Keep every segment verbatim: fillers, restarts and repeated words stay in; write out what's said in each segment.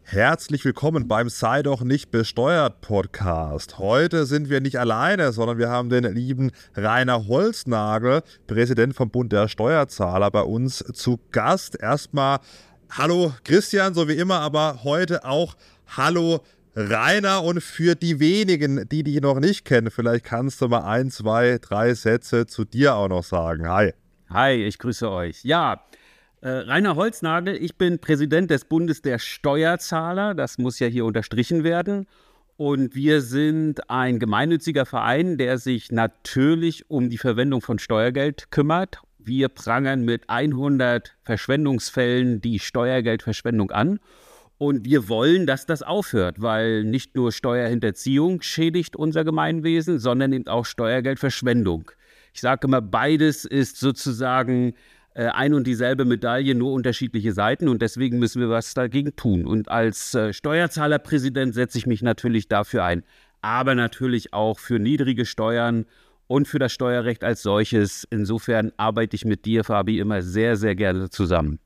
Herzlich willkommen beim Sei doch nicht besteuert Podcast. Heute sind wir nicht alleine, sondern wir haben den lieben Rainer Holznagel, Präsident vom Bund der Steuerzahler, bei uns zu Gast. Erstmal hallo Christian, so wie immer, aber heute auch hallo Rainer. Und für die wenigen, die dich noch nicht kennen, vielleicht kannst du mal ein, zwei, drei Sätze zu dir auch noch sagen. Hi. Hi, ich grüße euch. Ja, Äh, Rainer Holznagel, ich bin Präsident des Bundes der Steuerzahler, das muss ja hier unterstrichen werden. Und wir sind ein gemeinnütziger Verein, der sich natürlich um die Verwendung von Steuergeld kümmert. Wir prangern mit hundert Verschwendungsfällen die Steuergeldverschwendung an. Und wir wollen, dass das aufhört, weil nicht nur Steuerhinterziehung schädigt unser Gemeinwesen, sondern eben auch Steuergeldverschwendung. Ich sage immer, beides ist sozusagen ein und dieselbe Medaille, nur unterschiedliche Seiten, und deswegen müssen wir was dagegen tun. Und als äh, Steuerzahlerpräsident setze ich mich natürlich dafür ein, aber natürlich auch für niedrige Steuern und für das Steuerrecht als solches. Insofern arbeite ich mit dir, Fabi, immer sehr, sehr gerne zusammen.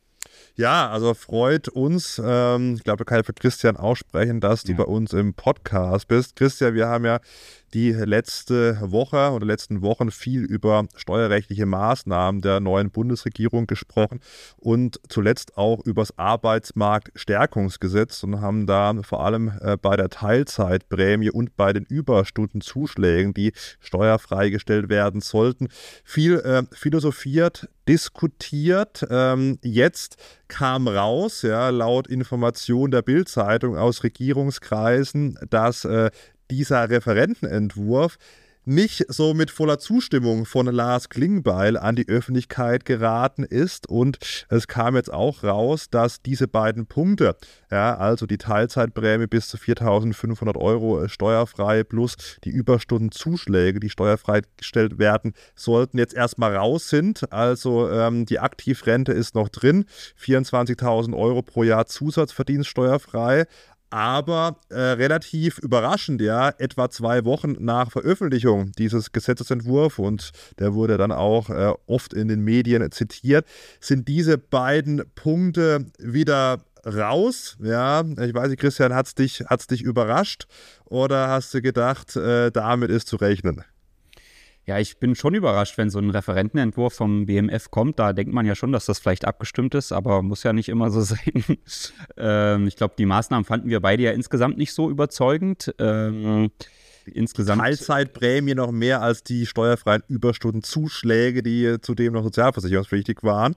Ja, also freut uns, ähm, ich glaube, kann ich für Christian aussprechen, dass du ja bei uns im Podcast bist. Christian, wir haben ja die letzte Woche oder letzten Wochen viel über steuerrechtliche Maßnahmen der neuen Bundesregierung gesprochen und zuletzt auch über das Arbeitsmarktstärkungsgesetz und haben da vor allem äh, bei der Teilzeitprämie und bei den Überstundenzuschlägen, die steuerfrei gestellt werden sollten, viel äh, philosophiert, diskutiert. Ähm, jetzt kam raus, ja, laut Information der Bild-Zeitung aus Regierungskreisen, dass äh, dieser Referentenentwurf nicht so mit voller Zustimmung von Lars Klingbeil an die Öffentlichkeit geraten ist. Und es kam jetzt auch raus, dass diese beiden Punkte, ja, also die Teilzeitprämie bis zu viertausendfünfhundert Euro steuerfrei plus die Überstundenzuschläge, die steuerfrei gestellt werden sollten, jetzt erstmal raus sind. Also ähm, die Aktivrente ist noch drin, vierundzwanzigtausend Euro pro Jahr Zusatzverdienst steuerfrei. Aber äh, relativ überraschend, ja, etwa zwei Wochen nach Veröffentlichung dieses Gesetzesentwurfs, und der wurde dann auch äh, oft in den Medien zitiert, sind diese beiden Punkte wieder raus. Ja, ich weiß nicht, Christian, hat es dich, hat's dich überrascht oder hast du gedacht, äh, damit ist zu rechnen? Ja, ich bin schon überrascht, wenn so ein Referentenentwurf vom B M F kommt. Da denkt man ja schon, dass das vielleicht abgestimmt ist, aber muss ja nicht immer so sein. ähm, ich glaube, die Maßnahmen fanden wir beide ja insgesamt nicht so überzeugend. Ähm, insgesamt Teilzeitprämie noch mehr als die steuerfreien Überstundenzuschläge, die zudem noch sozialversicherungspflichtig waren.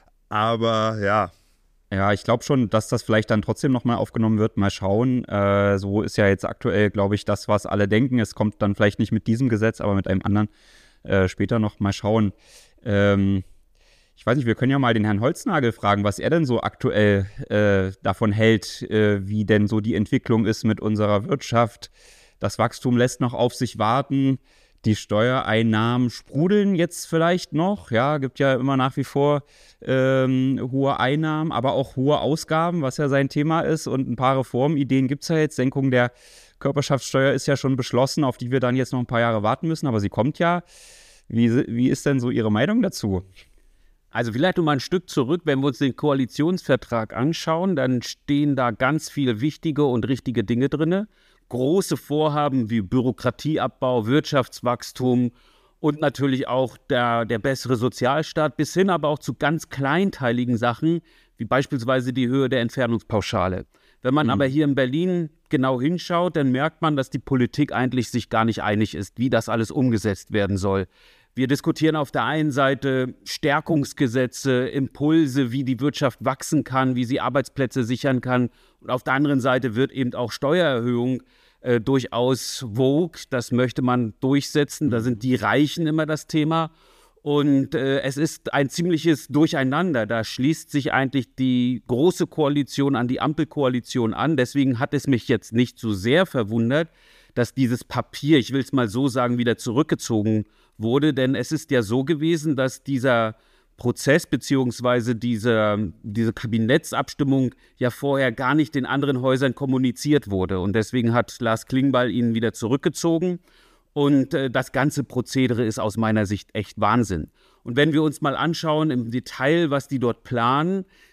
Aber ja. Ja, ich glaube schon, dass das vielleicht dann trotzdem nochmal aufgenommen wird. Mal schauen. Äh, so ist ja jetzt aktuell, glaube ich, das, was alle denken. Es kommt dann vielleicht nicht mit diesem Gesetz, aber mit einem anderen äh, später noch. Mal schauen. Ähm, ich weiß nicht, wir können ja mal den Herrn Holznagel fragen, was er denn so aktuell äh, davon hält, äh, wie denn so die Entwicklung ist mit unserer Wirtschaft. Das Wachstum lässt noch auf sich warten. Die Steuereinnahmen sprudeln jetzt vielleicht noch, ja, gibt ja immer nach wie vor ähm, hohe Einnahmen, aber auch hohe Ausgaben, was ja sein Thema ist, und ein paar Reformideen gibt es ja jetzt. Senkung der Körperschaftssteuer ist ja schon beschlossen, auf die wir dann jetzt noch ein paar Jahre warten müssen, aber sie kommt ja. Wie, wie ist denn so Ihre Meinung dazu? Also vielleicht noch mal ein Stück zurück, wenn wir uns den Koalitionsvertrag anschauen, dann stehen da ganz viele wichtige und richtige Dinge drin. Große Vorhaben wie Bürokratieabbau, Wirtschaftswachstum und natürlich auch der, der bessere Sozialstaat, bis hin aber auch zu ganz kleinteiligen Sachen, wie beispielsweise die Höhe der Entfernungspauschale. Wenn man mhm. aber hier in Berlin genau hinschaut, dann merkt man, dass die Politik eigentlich sich gar nicht einig ist, wie das alles umgesetzt werden soll. Wir diskutieren auf der einen Seite Stärkungsgesetze, Impulse, wie die Wirtschaft wachsen kann, wie sie Arbeitsplätze sichern kann. Und auf der anderen Seite wird eben auch Steuererhöhung äh, durchaus vogue. Das möchte man durchsetzen. Da sind die Reichen immer das Thema. Und äh, es ist ein ziemliches Durcheinander. Da schließt sich eigentlich die Große Koalition an die Ampelkoalition an. Deswegen hat es mich jetzt nicht so sehr verwundert, dass dieses Papier, ich will es mal so sagen, wieder zurückgezogen wurde. Denn es ist ja so gewesen, dass dieser Prozess beziehungsweise diese, diese Kabinettsabstimmung ja vorher gar nicht den anderen Häusern kommuniziert wurde. Und deswegen hat Lars Klingbeil ihn wieder zurückgezogen. Und äh, das ganze Prozedere ist aus meiner Sicht echt Wahnsinn. Und wenn wir uns mal anschauen im Detail, was die dort planen,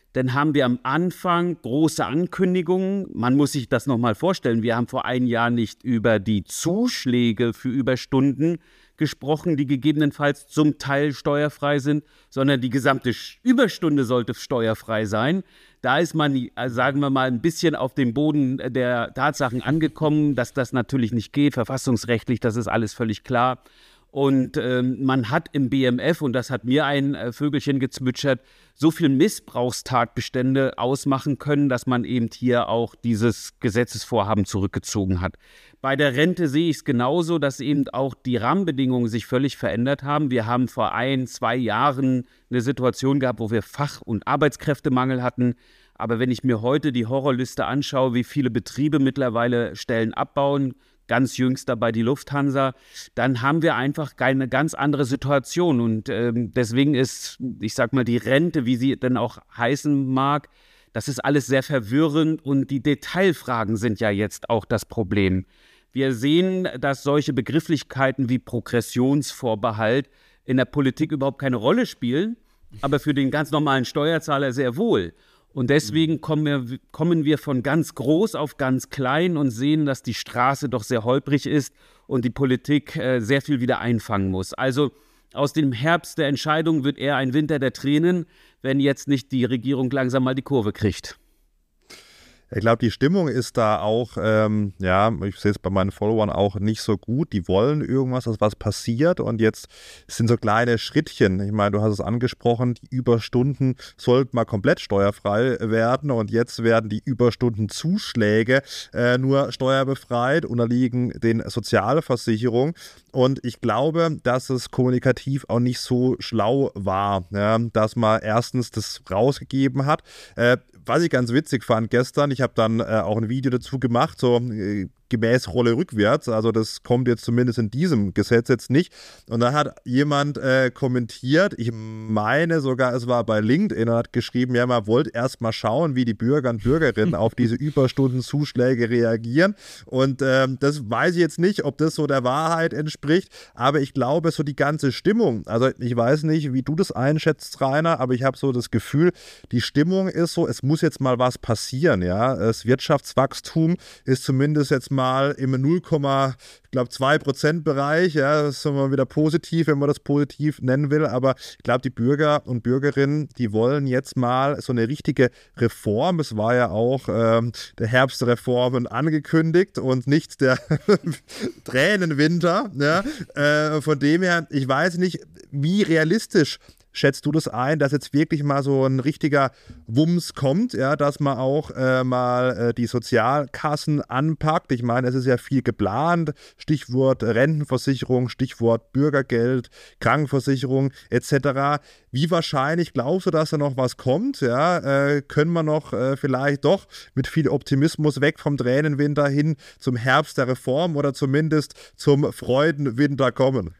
dann haben wir am Anfang große Ankündigungen. Man muss sich das nochmal vorstellen. Wir haben vor einem Jahr nicht über die Zuschläge für Überstunden gesprochen, die gegebenenfalls zum Teil steuerfrei sind, sondern die gesamte Überstunde sollte steuerfrei sein. Da ist man, sagen wir mal, ein bisschen auf dem Boden der Tatsachen angekommen, dass das natürlich nicht geht, verfassungsrechtlich, das ist alles völlig klar. Und ähm, man hat im B M F, und das hat mir ein äh, Vögelchen gezwitschert, so viel Missbrauchstatbestände ausmachen können, dass man eben hier auch dieses Gesetzesvorhaben zurückgezogen hat. Bei der Rente sehe ich es genauso, dass eben auch die Rahmenbedingungen sich völlig verändert haben. Wir haben vor ein, zwei Jahren eine Situation gehabt, wo wir Fach- und Arbeitskräftemangel hatten. Aber wenn ich mir heute die Horrorliste anschaue, wie viele Betriebe mittlerweile Stellen abbauen, ganz jüngst dabei die Lufthansa, dann haben wir einfach eine ganz andere Situation. Und ähm, deswegen ist, ich sag mal, die Rente, wie sie denn auch heißen mag, das ist alles sehr verwirrend und die Detailfragen sind ja jetzt auch das Problem. Wir sehen, dass solche Begrifflichkeiten wie Progressionsvorbehalt in der Politik überhaupt keine Rolle spielen, aber für den ganz normalen Steuerzahler sehr wohl. Und deswegen kommen wir, kommen wir von ganz groß auf ganz klein und sehen, dass die Straße doch sehr holprig ist und die Politik äh, sehr viel wieder einfangen muss. Also aus dem Herbst der Entscheidung wird eher ein Winter der Tränen, wenn jetzt nicht die Regierung langsam mal die Kurve kriegt. Ich glaube, die Stimmung ist da auch, ähm, ja, ich sehe es bei meinen Followern auch nicht so gut. Die wollen irgendwas, dass was passiert und jetzt sind so kleine Schrittchen. Ich meine, du hast es angesprochen, die Überstunden sollten mal komplett steuerfrei werden und jetzt werden die Überstundenzuschläge äh, nur steuerbefreit, unterliegen den Sozialversicherungen. Und ich glaube, dass es kommunikativ auch nicht so schlau war, ja, dass man erstens das rausgegeben hat. Äh, was ich ganz witzig fand gestern, ich habe dann äh, auch ein Video dazu gemacht, so äh, gemäß Rolle rückwärts, also das kommt jetzt zumindest in diesem Gesetz jetzt nicht. Und da hat jemand äh, kommentiert, ich meine sogar, es war bei LinkedIn, und hat geschrieben, ja, man wollte erst mal schauen, wie die Bürger und Bürgerinnen auf diese Überstundenzuschläge reagieren. Und ähm, das weiß ich jetzt nicht, ob das so der Wahrheit entspricht, aber ich glaube, so die ganze Stimmung, also ich weiß nicht, wie du das einschätzt, Rainer, aber ich habe so das Gefühl, die Stimmung ist so, es muss jetzt mal was passieren, ja. Das Wirtschaftswachstum ist zumindest jetzt mal mal im null Komma zwei Prozent Bereich, ja, das ist immer wieder positiv, wenn man das positiv nennen will, aber ich glaube, die Bürger und Bürgerinnen, die wollen jetzt mal so eine richtige Reform, es war ja auch ähm, der Herbst der Reformen angekündigt und nicht der Tränenwinter, ja, äh, von dem her, ich weiß nicht, wie realistisch schätzt du das ein, dass jetzt wirklich mal so ein richtiger Wumms kommt, ja, dass man auch äh, mal äh, die Sozialkassen anpackt? Ich meine, es ist ja viel geplant, Stichwort Rentenversicherung, Stichwort Bürgergeld, Krankenversicherung et cetera. Wie wahrscheinlich glaubst du, dass da noch was kommt? Ja, äh, können wir noch äh, vielleicht doch mit viel Optimismus weg vom Tränenwinter hin zum Herbst der Reform oder zumindest zum Freudenwinter kommen?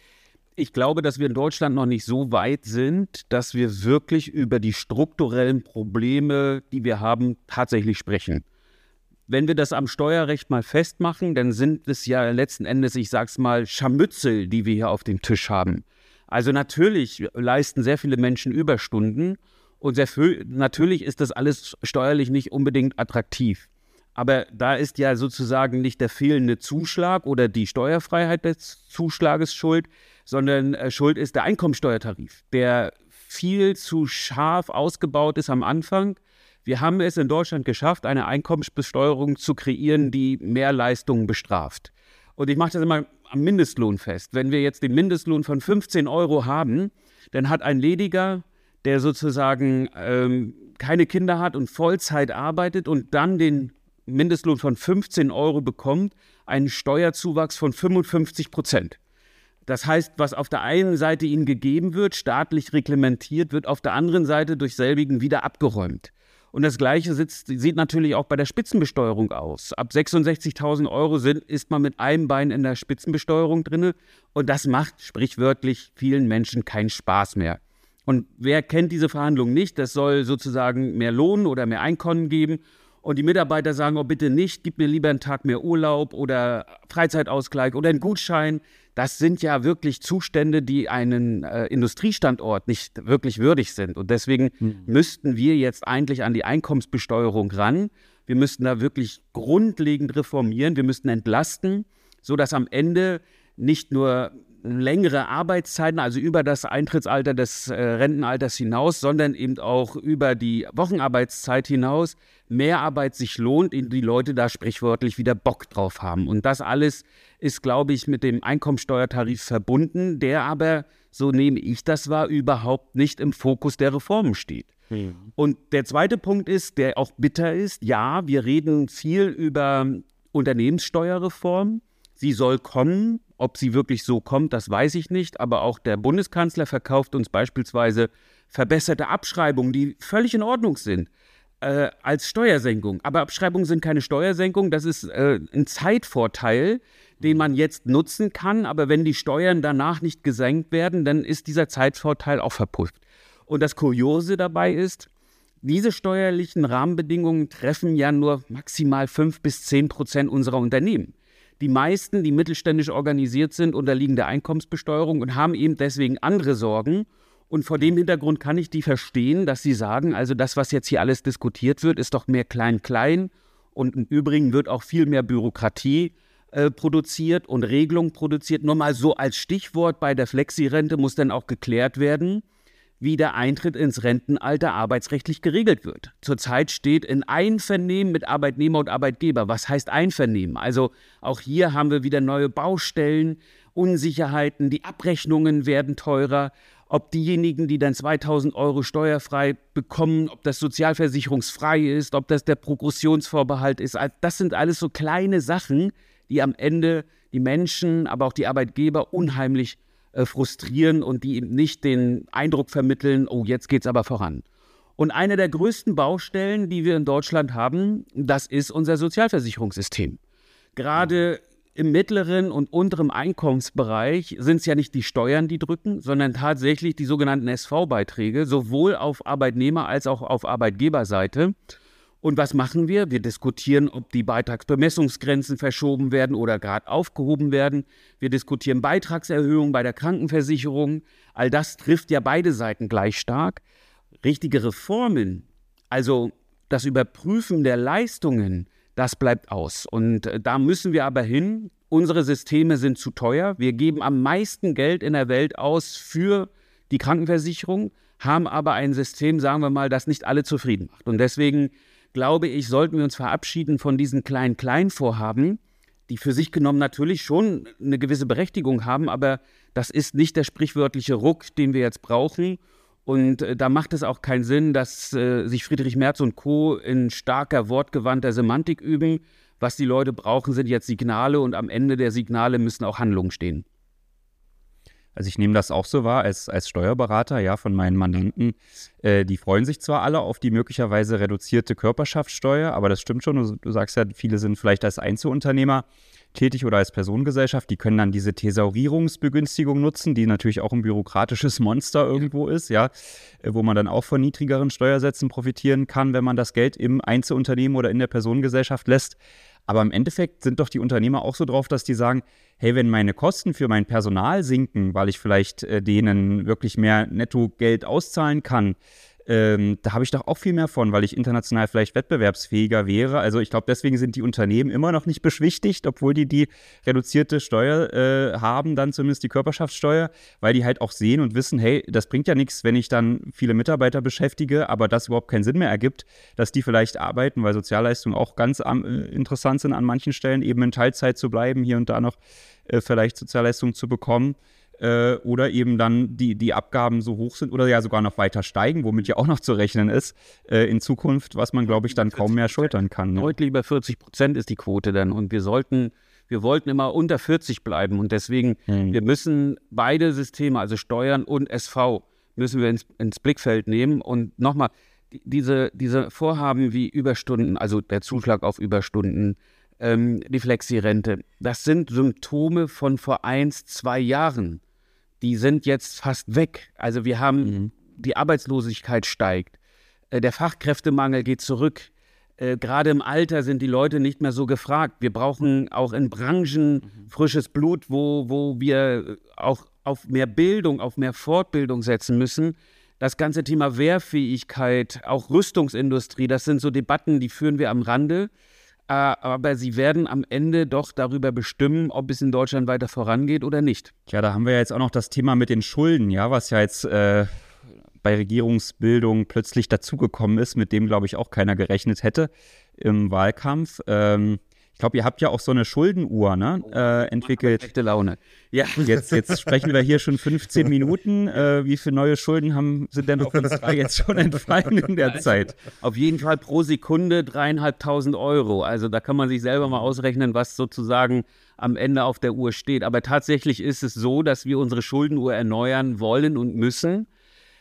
Ich glaube, dass wir in Deutschland noch nicht so weit sind, dass wir wirklich über die strukturellen Probleme, die wir haben, tatsächlich sprechen. Wenn wir das am Steuerrecht mal festmachen, dann sind es ja letzten Endes, ich sag's mal, Scharmützel, die wir hier auf dem Tisch haben. Also natürlich leisten sehr viele Menschen Überstunden und sehr viel, natürlich ist das alles steuerlich nicht unbedingt attraktiv. Aber da ist ja sozusagen nicht der fehlende Zuschlag oder die Steuerfreiheit des Zuschlages schuld, sondern äh, schuld ist der Einkommensteuertarif, der viel zu scharf ausgebaut ist am Anfang. Wir haben es in Deutschland geschafft, eine Einkommensbesteuerung zu kreieren, die mehr Leistungen bestraft. Und ich mache das immer am Mindestlohn fest. Wenn wir jetzt den Mindestlohn von fünfzehn Euro haben, dann hat ein Lediger, der sozusagen ähm, keine Kinder hat und Vollzeit arbeitet und dann den Mindestlohn von fünfzehn Euro bekommt, einen Steuerzuwachs von fünfundfünfzig Prozent. Das heißt, was auf der einen Seite ihnen gegeben wird, staatlich reglementiert, wird auf der anderen Seite durch selbigen wieder abgeräumt. Und das Gleiche sitzt, sieht natürlich auch bei der Spitzenbesteuerung aus. Ab sechsundsechzigtausend Euro sind, ist man mit einem Bein in der Spitzenbesteuerung drin und das macht sprichwörtlich vielen Menschen keinen Spaß mehr. Und wer kennt diese Verhandlungen nicht? Das soll sozusagen mehr Lohn oder mehr Einkommen geben. Und die Mitarbeiter sagen, oh bitte nicht, gib mir lieber einen Tag mehr Urlaub oder Freizeitausgleich oder einen Gutschein. Das sind ja wirklich Zustände, die einen äh, Industriestandort nicht wirklich würdig sind. Und deswegen hm. müssten wir jetzt eigentlich an die Einkommensbesteuerung ran. Wir müssten da wirklich grundlegend reformieren. Wir müssten entlasten, sodass am Ende nicht nur längere Arbeitszeiten, also über das Eintrittsalter des äh, Rentenalters hinaus, sondern eben auch über die Wochenarbeitszeit hinaus mehr Arbeit sich lohnt, und die Leute da sprichwörtlich wieder Bock drauf haben. Und das alles ist, glaube ich, mit dem Einkommensteuertarif verbunden, der aber, so nehme ich das wahr, überhaupt nicht im Fokus der Reformen steht. Mhm. Und der zweite Punkt ist, der auch bitter ist, ja, wir reden viel über Unternehmenssteuerreform. Sie soll kommen. Ob sie wirklich so kommt, das weiß ich nicht. Aber auch der Bundeskanzler verkauft uns beispielsweise verbesserte Abschreibungen, die völlig in Ordnung sind, äh, als Steuersenkung. Aber Abschreibungen sind keine Steuersenkung. Das ist äh, ein Zeitvorteil, den man jetzt nutzen kann. Aber wenn die Steuern danach nicht gesenkt werden, dann ist dieser Zeitvorteil auch verpufft. Und das Kuriose dabei ist, diese steuerlichen Rahmenbedingungen treffen ja nur maximal fünf bis zehn Prozent unserer Unternehmen. Die meisten, die mittelständisch organisiert sind, unterliegen der Einkommensbesteuerung und haben eben deswegen andere Sorgen. Und vor dem Hintergrund kann ich die verstehen, dass sie sagen, also das, was jetzt hier alles diskutiert wird, ist doch mehr Klein-Klein. Und im Übrigen wird auch viel mehr Bürokratie äh, produziert und Regelung produziert. Nur mal so als Stichwort, bei der Flexi-Rente muss dann auch geklärt werden, wie der Eintritt ins Rentenalter arbeitsrechtlich geregelt wird. Zurzeit steht in Einvernehmen mit Arbeitnehmer und Arbeitgeber. Was heißt Einvernehmen? Also auch hier haben wir wieder neue Baustellen, Unsicherheiten, die Abrechnungen werden teurer. Ob diejenigen, die dann zweitausend Euro steuerfrei bekommen, ob das sozialversicherungsfrei ist, ob das der Progressionsvorbehalt ist, das sind alles so kleine Sachen, die am Ende die Menschen, aber auch die Arbeitgeber unheimlich frustrieren und die eben nicht den Eindruck vermitteln, oh, jetzt geht's aber voran. Und eine der größten Baustellen, die wir in Deutschland haben, das ist unser Sozialversicherungssystem. Gerade im mittleren und unteren Einkommensbereich sind es ja nicht die Steuern, die drücken, sondern tatsächlich die sogenannten S V-Beiträge, sowohl auf Arbeitnehmer- als auch auf Arbeitgeberseite. Und was machen wir? Wir diskutieren, ob die Beitragsbemessungsgrenzen verschoben werden oder gerade aufgehoben werden. Wir diskutieren Beitragserhöhungen bei der Krankenversicherung. All das trifft ja beide Seiten gleich stark. Richtige Reformen, also das Überprüfen der Leistungen, das bleibt aus. Und äh, da müssen wir aber hin. Unsere Systeme sind zu teuer. Wir geben am meisten Geld in der Welt aus für die Krankenversicherung, haben aber ein System, sagen wir mal, das nicht alle zufrieden macht. Und deswegen glaube ich, sollten wir uns verabschieden von diesen Klein-Klein-Vorhaben, die für sich genommen natürlich schon eine gewisse Berechtigung haben, aber das ist nicht der sprichwörtliche Ruck, den wir jetzt brauchen. Und äh, da macht es auch keinen Sinn, dass äh, sich Friedrich Merz und Co. in starker, wortgewandter Semantik üben. Was die Leute brauchen, sind jetzt Signale und am Ende der Signale müssen auch Handlungen stehen. Also ich nehme das auch so wahr als, als Steuerberater, ja, von meinen Mandanten. Äh, die freuen sich zwar alle auf die möglicherweise reduzierte Körperschaftssteuer, aber das stimmt schon. Du, du sagst ja, viele sind vielleicht als Einzelunternehmer tätig oder als Personengesellschaft. Die können dann diese Thesaurierungsbegünstigung nutzen, die natürlich auch ein bürokratisches Monster irgendwo ist, ja, wo man dann auch von niedrigeren Steuersätzen profitieren kann, wenn man das Geld im Einzelunternehmen oder in der Personengesellschaft lässt. Aber im Endeffekt sind doch die Unternehmer auch so drauf, dass die sagen, hey, wenn meine Kosten für mein Personal sinken, weil ich vielleicht äh, denen wirklich mehr Nettogeld auszahlen kann, ähm, da habe ich doch auch viel mehr von, weil ich international vielleicht wettbewerbsfähiger wäre. Also ich glaube, deswegen sind die Unternehmen immer noch nicht beschwichtigt, obwohl die die reduzierte Steuer äh, haben, dann zumindest die Körperschaftssteuer, weil die halt auch sehen und wissen, hey, das bringt ja nichts, wenn ich dann viele Mitarbeiter beschäftige, aber das überhaupt keinen Sinn mehr ergibt, dass die vielleicht arbeiten, weil Sozialleistungen auch ganz äh, interessant sind an manchen Stellen, eben in Teilzeit zu bleiben, hier und da noch äh, vielleicht Sozialleistungen zu bekommen. Äh, oder eben dann die, die Abgaben so hoch sind oder ja sogar noch weiter steigen, womit ja auch noch zu rechnen ist äh, in Zukunft, was man, glaube ich, dann kaum mehr schultern kann. Ne? Deutlich über vierzig Prozent ist die Quote dann und wir sollten, wir wollten immer unter vierzig bleiben und deswegen, hm. wir müssen beide Systeme, also Steuern und S V, müssen wir ins, ins Blickfeld nehmen und nochmal, die, diese, diese Vorhaben wie Überstunden, also der Zuschlag auf Überstunden, ähm, die Flexi-Rente, das sind Symptome von vor eins, zwei Jahren. Die sind jetzt fast weg. Also wir haben, mhm. die Arbeitslosigkeit steigt, äh, der Fachkräftemangel geht zurück. Äh, gerade im Alter sind die Leute nicht mehr so gefragt. Wir brauchen auch in Branchen mhm. frisches Blut, wo, wo wir auch auf mehr Bildung, auf mehr Fortbildung setzen müssen. Das ganze Thema Wehrfähigkeit, auch Rüstungsindustrie, das sind so Debatten, die führen wir am Rande. Äh, aber sie werden am Ende doch darüber bestimmen, ob es in Deutschland weiter vorangeht oder nicht. Ja, da haben wir jetzt auch noch das Thema mit den Schulden, ja, was ja jetzt äh, bei Regierungsbildung plötzlich dazugekommen ist, mit dem, glaube ich, auch keiner gerechnet hätte im Wahlkampf. Ähm, ich glaube, ihr habt ja auch so eine Schuldenuhr, ne, äh, entwickelt. Echte Laune. Ja. Jetzt, jetzt sprechen wir hier schon fünfzehn Minuten. Äh, wie viele neue Schulden haben, sind denn auf uns drei jetzt schon entfallen in der Zeit? Auf jeden Fall pro Sekunde dreieinhalbtausend Euro. Also da kann man sich selber mal ausrechnen, was sozusagen am Ende auf der Uhr steht. Aber tatsächlich ist es so, dass wir unsere Schuldenuhr erneuern wollen und müssen.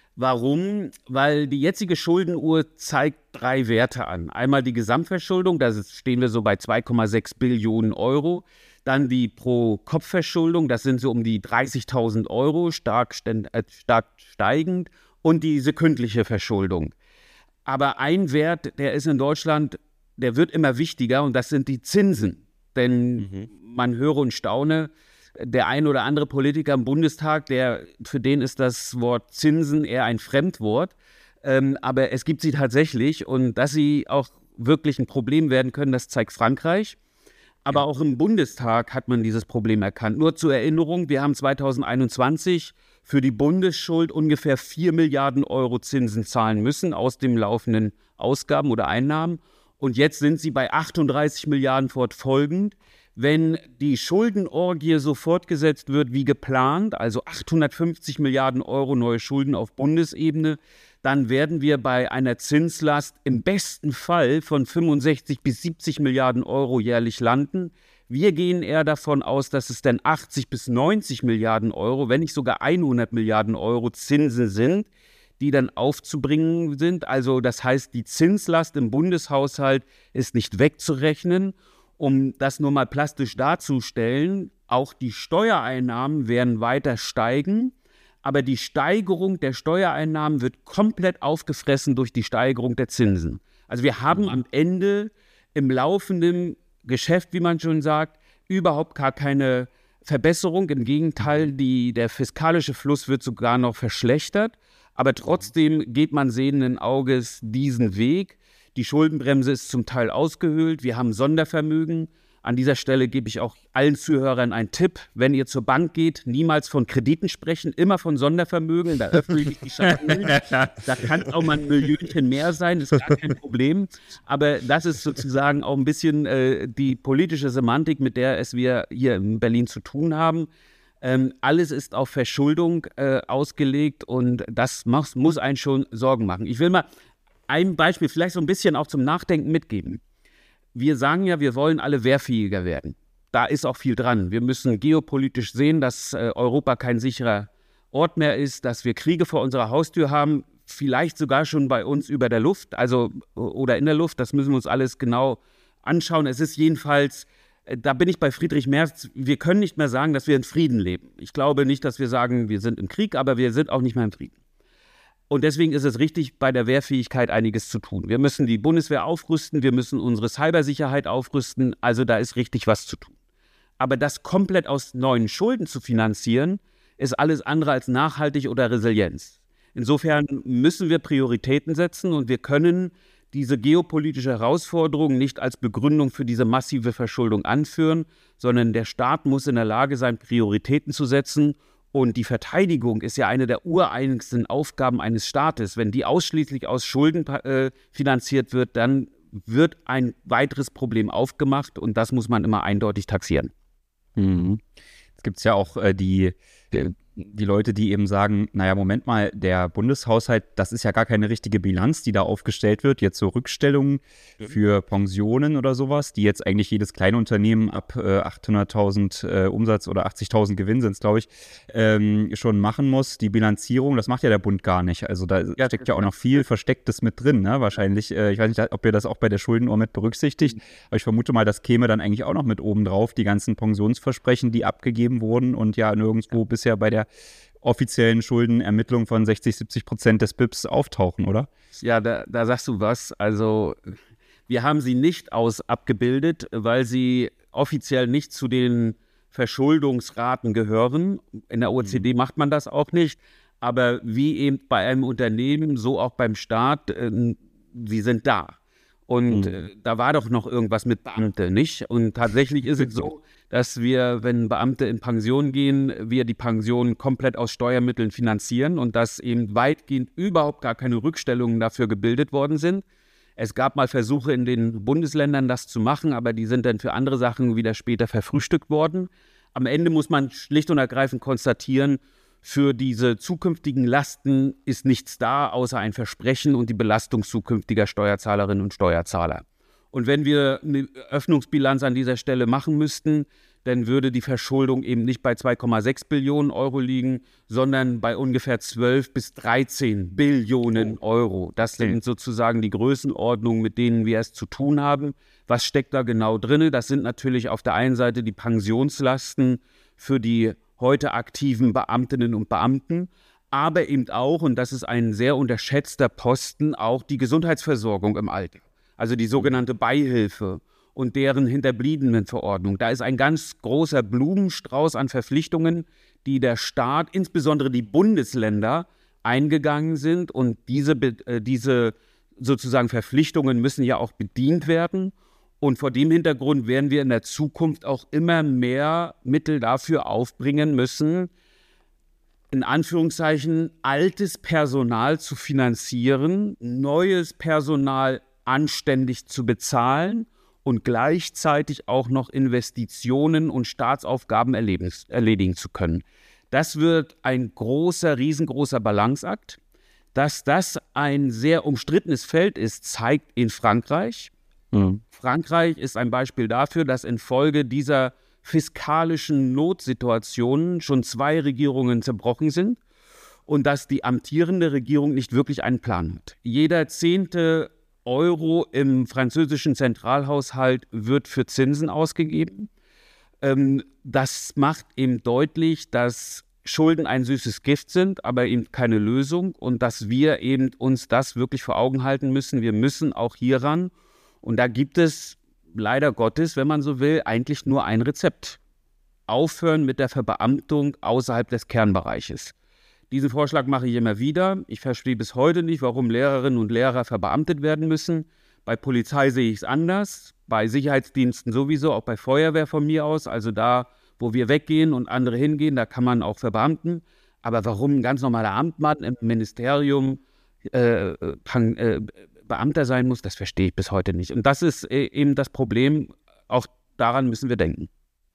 Warum? Weil die jetzige Schuldenuhr zeigt drei Werte an. Einmal die Gesamtverschuldung, da stehen wir so bei zwei Komma sechs Billionen Euro. Dann die Pro-Kopf-Verschuldung, das sind so um die dreißigtausend Euro, stark, äh, stark steigend. Und die sekündliche Verschuldung. Aber ein Wert, der ist in Deutschland, der wird immer wichtiger und das sind die Zinsen. Denn mhm. man höre und staune, der ein oder andere Politiker im Bundestag, der, für den ist das Wort Zinsen eher ein Fremdwort. Ähm, aber es gibt sie tatsächlich und dass sie auch wirklich ein Problem werden können, das zeigt Frankreich. Aber auch im Bundestag hat man dieses Problem erkannt. Nur zur Erinnerung, wir haben zweitausendeinundzwanzig für die Bundesschuld ungefähr vier Milliarden Euro Zinsen zahlen müssen aus den laufenden Ausgaben oder Einnahmen. Und jetzt sind sie bei achtunddreißig Milliarden fortfolgend. Wenn die Schuldenorgie so fortgesetzt wird wie geplant, also achthundertfünfzig Milliarden Euro neue Schulden auf Bundesebene, dann werden wir bei einer Zinslast im besten Fall von fünfundsechzig bis siebzig Milliarden Euro jährlich landen. Wir gehen eher davon aus, dass es dann achtzig bis neunzig Milliarden Euro, wenn nicht sogar hundert Milliarden Euro Zinsen sind, die dann aufzubringen sind. Also das heißt, die Zinslast im Bundeshaushalt ist nicht wegzurechnen. Um das nur mal plastisch darzustellen, auch die Steuereinnahmen werden weiter steigen, aber die Steigerung der Steuereinnahmen wird komplett aufgefressen durch die Steigerung der Zinsen. Also wir haben am Ende im laufenden Geschäft, wie man schon sagt, überhaupt gar keine Verbesserung. Im Gegenteil, die, der fiskalische Fluss wird sogar noch verschlechtert, aber trotzdem geht man sehenden Auges diesen Weg. Die Schuldenbremse ist zum Teil ausgehöhlt. Wir haben Sondervermögen. An dieser Stelle gebe ich auch allen Zuhörern einen Tipp. Wenn ihr zur Bank geht, niemals von Krediten sprechen, immer von Sondervermögen. Da öffne ich die Schatulle. Da kann es auch mal ein Millionchen mehr sein, ist gar kein Problem. Aber das ist sozusagen auch ein bisschen äh, die politische Semantik, mit der es wir hier in Berlin zu tun haben. Ähm, alles ist auf Verschuldung äh, ausgelegt und das muss, muss einen schon Sorgen machen. Ich will mal ein Beispiel vielleicht so ein bisschen auch zum Nachdenken mitgeben. Wir sagen ja, wir wollen alle wehrfähiger werden. Da ist auch viel dran. Wir müssen geopolitisch sehen, dass äh, Europa kein sicherer Ort mehr ist, dass wir Kriege vor unserer Haustür haben, vielleicht sogar schon bei uns über der Luft, also oder in der Luft. Das müssen wir uns alles genau anschauen. Es ist jedenfalls, äh, da bin ich bei Friedrich Merz, wir können nicht mehr sagen, dass wir in Frieden leben. Ich glaube nicht, dass wir sagen, wir sind im Krieg, aber wir sind auch nicht mehr im Frieden. Und deswegen ist es richtig, bei der Wehrfähigkeit einiges zu tun. Wir müssen die Bundeswehr aufrüsten, wir müssen unsere Cybersicherheit aufrüsten, also da ist richtig was zu tun. Aber das komplett aus neuen Schulden zu finanzieren, ist alles andere als nachhaltig oder Resilienz. Insofern müssen wir Prioritäten setzen und wir können diese geopolitische Herausforderung nicht als Begründung für diese massive Verschuldung anführen, sondern der Staat muss in der Lage sein, Prioritäten zu setzen. Und die Verteidigung ist ja eine der ureigensten Aufgaben eines Staates. Wenn die ausschließlich aus Schulden äh, finanziert wird, dann wird ein weiteres Problem aufgemacht und das muss man immer eindeutig taxieren. Mhm. Es gibt ja auch äh, die, die, die Leute, die eben sagen, naja, Moment mal, der Bundeshaushalt, das ist ja gar keine richtige Bilanz, die da aufgestellt wird, jetzt so Rückstellungen ja. für Pensionen oder sowas, die jetzt eigentlich jedes Kleinunternehmen ab äh, achthunderttausend äh, Umsatz oder achtzigtausend Gewinn sind es, glaube ich, ähm, schon machen muss. Die Bilanzierung, das macht ja der Bund gar nicht. Also da ja, steckt ja auch noch viel Verstecktes mit drin, ne? Wahrscheinlich. Äh, ich weiß nicht, ob ihr das auch bei der Schuldenuhr mit berücksichtigt, mhm. aber ich vermute mal, das käme dann eigentlich auch noch mit oben drauf, die ganzen Pensionsversprechen, die abgegeben wurden und ja nirgendwo ja. bisher bei der offiziellen Schuldenermittlung von sechzig, siebzig Prozent des B I Ps auftauchen, oder? Ja, da, da sagst du was. Also Wir haben sie nicht aus abgebildet, weil sie offiziell nicht zu den Verschuldungsraten gehören. In der O E C D macht man das auch nicht. Aber wie eben bei einem Unternehmen, so auch beim Staat, äh, sie sind da. Und mhm. äh, da war doch noch irgendwas mit Beamte, nicht? Und tatsächlich ist es so, dass wir, wenn Beamte in Pension gehen, wir die Pension komplett aus Steuermitteln finanzieren und dass eben weitgehend überhaupt gar keine Rückstellungen dafür gebildet worden sind. Es gab mal Versuche in den Bundesländern, das zu machen, aber die sind dann für andere Sachen wieder später verfrühstückt worden. Am Ende muss man schlicht und ergreifend konstatieren, für diese zukünftigen Lasten ist nichts da, außer ein Versprechen und die Belastung zukünftiger Steuerzahlerinnen und Steuerzahler. Und wenn wir eine Öffnungsbilanz an dieser Stelle machen müssten, dann würde die Verschuldung eben nicht bei zwei Komma sechs Billionen Euro liegen, sondern bei ungefähr zwölf bis dreizehn Billionen Euro. Das sind sozusagen die Größenordnungen, mit denen wir es zu tun haben. Was steckt da genau drin? Das sind natürlich auf der einen Seite die Pensionslasten für die heute aktiven Beamtinnen und Beamten, aber eben auch, und das ist ein sehr unterschätzter Posten, auch die Gesundheitsversorgung im Alter. Also die sogenannte Beihilfe und deren Hinterbliebenenverordnung. Da ist ein ganz großer Blumenstrauß an Verpflichtungen, die der Staat, insbesondere die Bundesländer, eingegangen sind. Und diese, äh, diese sozusagen Verpflichtungen müssen ja auch bedient werden. Und vor dem Hintergrund werden wir in der Zukunft auch immer mehr Mittel dafür aufbringen müssen, in Anführungszeichen altes Personal zu finanzieren, neues Personal anständig zu bezahlen und gleichzeitig auch noch Investitionen und Staatsaufgaben erledigen, erledigen zu können. Das wird ein großer, riesengroßer Balanceakt. Dass das ein sehr umstrittenes Feld ist, zeigt in Frankreich. Mhm. Frankreich ist ein Beispiel dafür, dass infolge dieser fiskalischen Notsituationen schon zwei Regierungen zerbrochen sind und dass die amtierende Regierung nicht wirklich einen Plan hat. Jeder zehnte Euro im französischen Zentralhaushalt wird für Zinsen ausgegeben. Ähm, das macht eben deutlich, dass Schulden ein süßes Gift sind, aber eben keine Lösung und dass wir eben uns das wirklich vor Augen halten müssen. Wir müssen auch hier ran. Und da gibt es leider Gottes, wenn man so will, eigentlich nur ein Rezept. Aufhören mit der Verbeamtung außerhalb des Kernbereiches. Diesen Vorschlag mache ich immer wieder. Ich verstehe bis heute nicht, warum Lehrerinnen und Lehrer verbeamtet werden müssen. Bei Polizei sehe ich es anders, bei Sicherheitsdiensten sowieso, auch bei Feuerwehr von mir aus. Also da, wo wir weggehen und andere hingehen, da kann man auch verbeamten. Aber warum ein ganz normaler Amtmann im Ministerium äh, äh, Beamter sein muss, das verstehe ich bis heute nicht. Und das ist eben das Problem, auch daran müssen wir denken.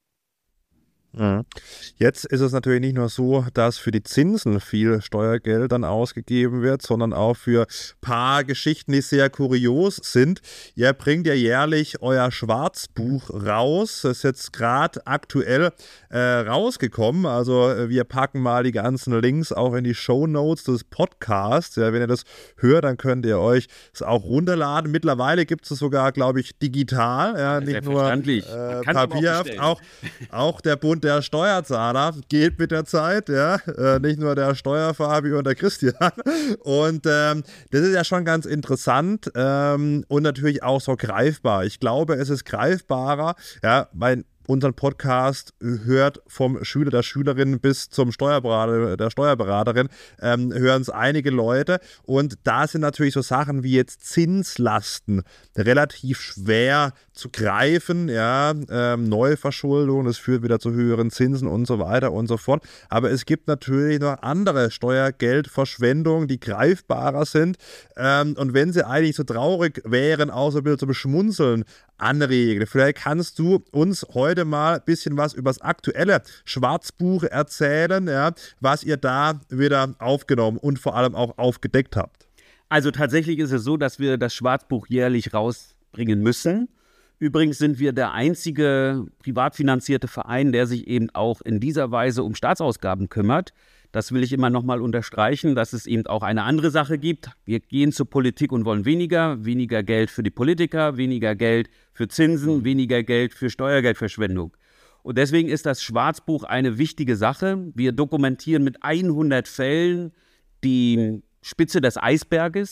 Jetzt ist es natürlich nicht nur so, dass für die Zinsen viel Steuergeld dann ausgegeben wird, sondern auch für ein paar Geschichten, die sehr kurios sind. Ihr bringt ja jährlich euer Schwarzbuch raus. Das ist jetzt gerade aktuell äh, rausgekommen. Also wir packen mal die ganzen Links auch in die Shownotes des Podcasts. Ja, wenn ihr das hört, dann könnt ihr euch das auch runterladen. Mittlerweile gibt es sogar, glaube ich, digital. Ja, nicht nur äh, papierhaft. Auch, auch der Bund der Steuerzahler geht mit der Zeit, ja, äh, nicht nur der Steuerfabi und der Christian. Und ähm, das ist ja schon ganz interessant ähm, und natürlich auch so greifbar. Ich glaube, es ist greifbarer, ja, mein unseren Podcast hört vom Schüler, der Schülerin bis zum Steuerberater, der Steuerberaterin, ähm, hören es einige Leute. Und da sind natürlich so Sachen wie jetzt Zinslasten relativ schwer zu greifen. Ja, ähm, Neuverschuldung, das führt wieder zu höheren Zinsen und so weiter und so fort. Aber es gibt natürlich noch andere Steuergeldverschwendungen, die greifbarer sind. Ähm, und wenn sie eigentlich so traurig wären, auch so ein bisschen zum Schmunzeln anregen. Vielleicht kannst du uns heute mal ein bisschen was über das aktuelle Schwarzbuch erzählen, ja, was ihr da wieder aufgenommen und vor allem auch aufgedeckt habt. Also tatsächlich ist es so, dass wir das Schwarzbuch jährlich rausbringen müssen. Übrigens sind wir der einzige privat finanzierte Verein, der sich eben auch in dieser Weise um Staatsausgaben kümmert. Das will ich immer noch mal unterstreichen, dass es eben auch eine andere Sache gibt. Wir gehen zur Politik und wollen weniger, weniger Geld für die Politiker, weniger Geld für Zinsen, weniger Geld für Steuergeldverschwendung. Und deswegen ist das Schwarzbuch eine wichtige Sache. Wir dokumentieren mit hundert Fällen die Spitze des Eisberges,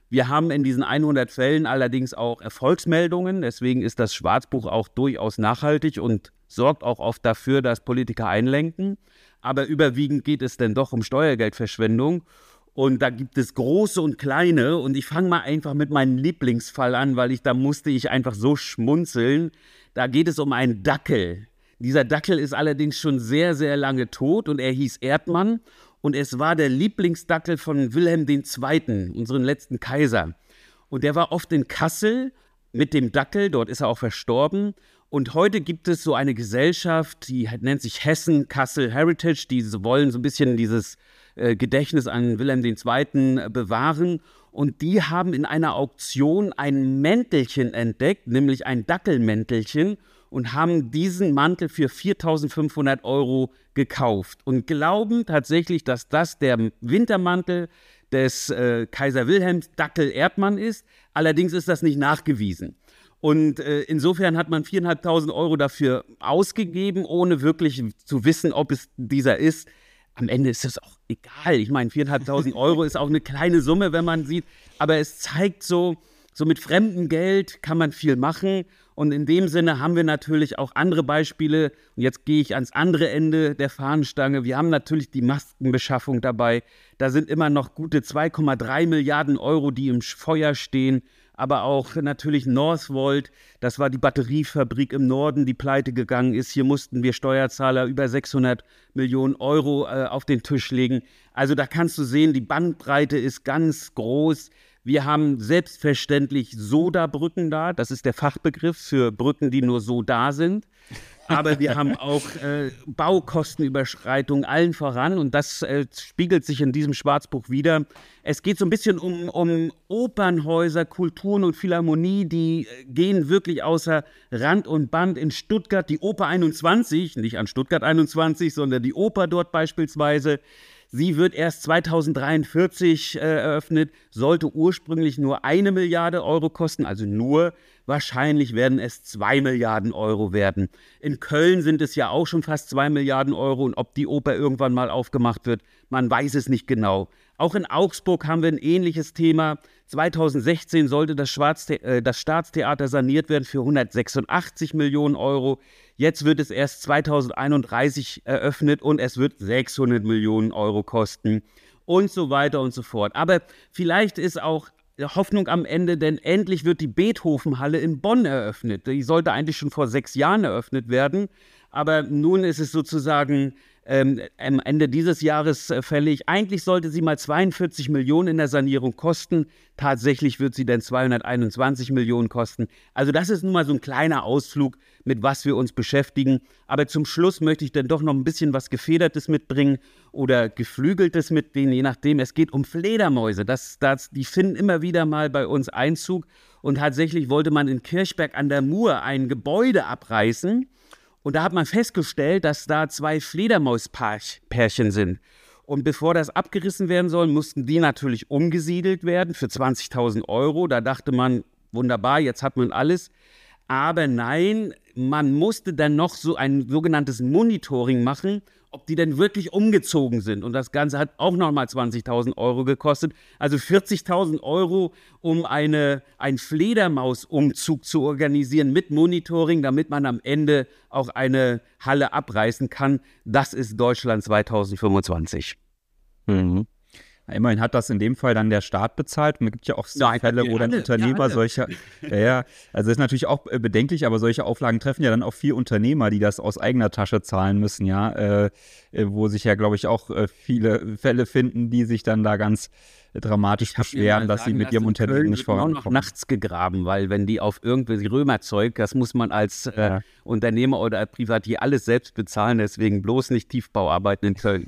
Wir haben in diesen hundert Fällen allerdings auch Erfolgsmeldungen. Deswegen ist das Schwarzbuch auch durchaus nachhaltig und sorgt auch oft dafür, dass Politiker einlenken. Aber überwiegend geht es dann doch um Steuergeldverschwendung. Und da gibt es große und kleine. Und ich fange mal einfach mit meinem Lieblingsfall an, weil ich da musste ich einfach so schmunzeln. Da geht es um einen Dackel. Dieser Dackel ist allerdings schon sehr, sehr lange tot und er hieß Erdmann. Und es war der Lieblingsdackel von Wilhelm der Zweite., unseren letzten Kaiser. Und der war oft in Kassel mit dem Dackel, dort ist er auch verstorben. Und heute gibt es so eine Gesellschaft, die nennt sich Hessen Kassel Heritage, die wollen so ein bisschen dieses äh, Gedächtnis an Wilhelm der Zweite. bewahren. Und die haben in einer Auktion ein Mäntelchen entdeckt, nämlich ein Dackelmäntelchen, und haben diesen Mantel für viertausendfünfhundert Euro gekauft und glauben tatsächlich, dass das der Wintermantel des äh, Kaiser Wilhelms Dackel Erdmann ist. Allerdings ist das nicht nachgewiesen. Und äh, insofern hat man viertausendfünfhundert Euro dafür ausgegeben, ohne wirklich zu wissen, ob es dieser ist. Am Ende ist es auch egal. Ich meine, viertausendfünfhundert Euro ist auch eine kleine Summe, wenn man sieht. Aber es zeigt so, so mit fremdem Geld kann man viel machen. Und in dem Sinne haben wir natürlich auch andere Beispiele. Und jetzt gehe ich ans andere Ende der Fahnenstange. Wir haben natürlich die Maskenbeschaffung dabei. Da sind immer noch gute zwei Komma drei Milliarden Euro, die im Feuer stehen. Aber auch natürlich Northvolt, das war die Batteriefabrik im Norden, die pleite gegangen ist. Hier mussten wir Steuerzahler über sechshundert Millionen Euro äh, auf den Tisch legen. Also da kannst du sehen, die Bandbreite ist ganz groß. Wir haben selbstverständlich Soda-Brücken da. Das ist der Fachbegriff für Brücken, die nur so da sind. Aber wir haben auch äh, Baukostenüberschreitungen allen voran. Und das äh, spiegelt sich in diesem Schwarzbuch wieder. Es geht so ein bisschen um, um Opernhäuser, Kulturen und Philharmonie. Die äh, gehen wirklich außer Rand und Band. In Stuttgart die Oper einundzwanzig, nicht an Stuttgart einundzwanzig, sondern die Oper dort beispielsweise. Sie wird erst zweitausenddreiundvierzig äh, eröffnet, sollte ursprünglich nur eine Milliarde Euro kosten, also nur. Wahrscheinlich werden es zwei Milliarden Euro werden. In Köln sind es ja auch schon fast zwei Milliarden Euro und ob die Oper irgendwann mal aufgemacht wird, man weiß es nicht genau. Auch in Augsburg haben wir ein ähnliches Thema. zweitausendsechzehn sollte das, Schwarzthe- äh, das Staatstheater saniert werden für hundertsechsundachtzig Millionen Euro. Jetzt wird es erst zweitausendeinunddreißig eröffnet und es wird sechshundert Millionen Euro kosten und so weiter und so fort. Aber vielleicht ist auch Hoffnung am Ende, denn endlich wird die Beethoven-Halle in Bonn eröffnet. Die sollte eigentlich schon vor sechs Jahren eröffnet werden, aber nun ist es sozusagen ähm, am Ende dieses Jahres äh, fällig. Eigentlich sollte sie mal zweiundvierzig Millionen in der Sanierung kosten. Tatsächlich wird sie dann zweihunderteinundzwanzig Millionen kosten. Also das ist nun mal so ein kleiner Ausflug, mit was wir uns beschäftigen. Aber zum Schluss möchte ich dann doch noch ein bisschen was Gefedertes mitbringen oder Geflügeltes mitbringen, je nachdem. Es geht um Fledermäuse. Das, das, die finden immer wieder mal bei uns Einzug. Und tatsächlich wollte man in Kirchberg an der Mur ein Gebäude abreißen. Und da hat man festgestellt, dass da zwei Fledermauspärchen sind. Und bevor das abgerissen werden soll, mussten die natürlich umgesiedelt werden für zwanzigtausend Euro. Da dachte man, wunderbar, jetzt hat man alles. Aber nein, man musste dann noch so ein sogenanntes Monitoring machen, ob die denn wirklich umgezogen sind. Und das Ganze hat auch nochmal zwanzigtausend Euro gekostet. Also vierzigtausend Euro, um eine, einen Fledermausumzug zu organisieren mit Monitoring, damit man am Ende auch eine Halle abreißen kann. Das ist Deutschland zweitausendfünfundzwanzig. Mhm. Immerhin hat das in dem Fall dann der Staat bezahlt. Und es gibt ja auch Nein, Fälle, wo dann alle, Unternehmer ja, solche, ja, ja, also das ist natürlich auch bedenklich, aber solche Auflagen treffen ja dann auch viele Unternehmer, die das aus eigener Tasche zahlen müssen, ja, äh, wo sich ja, glaube ich, auch äh, viele Fälle finden, die sich dann da ganz äh, dramatisch beschweren, dass sie mit ihrem Unternehmen nicht vorankommen. Auch noch nachts gegraben, weil wenn die auf irgendwelche Römerzeug, das muss man als äh, ja. Unternehmer oder als Privatier alles selbst bezahlen, deswegen bloß nicht Tiefbauarbeiten in Köln.